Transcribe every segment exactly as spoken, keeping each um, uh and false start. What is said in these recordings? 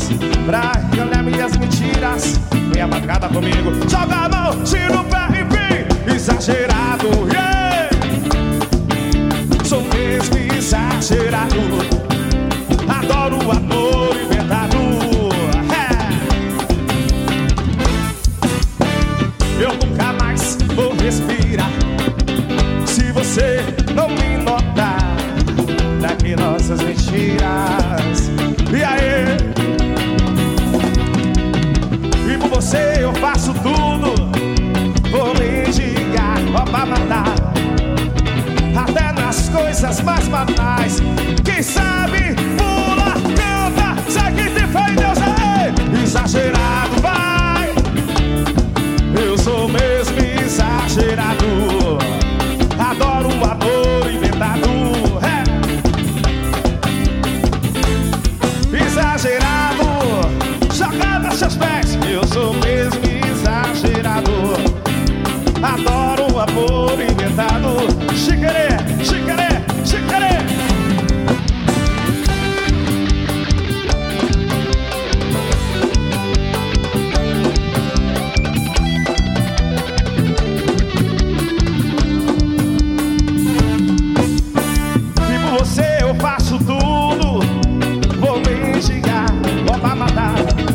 mais pra olhar minhas mentiras. Vem a madrugada comigo, joga a mão, tira o pé e vem. Exagerado, yeah. Sou mesmo exagerado. Adoro o amor inventado, é. Eu nunca mais vou respirar se você não me notar daqui nossas mentiras. E aí? E por você eu faço tudo. Vou mendigar, roubar, matar, até nas coisas mais banais. Quem sabe pula, canta, sai que tem fé em Deus. Aí, exagerado, vai. Eu sou mesmo exagerado. Adoro o amor inventado, é. Exagerado, jogando seus pés. Eu sou mesmo exagerado. Adoro o amor inventado. Chicaré, chicaré, chicaré. E por você eu faço tudo. Vou mendigar, roubar, matar,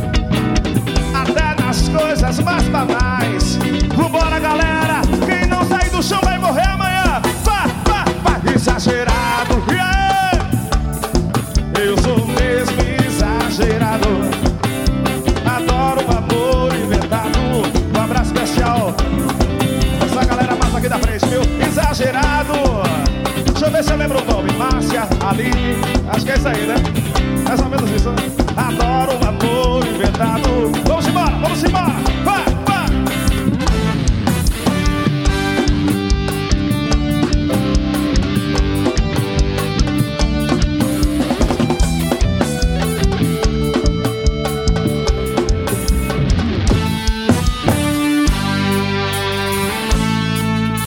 até nas coisas mais banais. Vambora, galera, quem não sair do chão vai morrer amanhã. Vá, vá, vá, exagerado, yeah. Eu sou mesmo exagerado. Adoro o amor inventado. Um abraço especial essa galera massa aqui da frente, viu? Exagerado. Deixa eu ver se eu lembro o nome. Márcia, Aline, acho que é isso aí, né? Mais ou menos isso, né? Adoro o amor inventado. Vamos embora, vamos embora.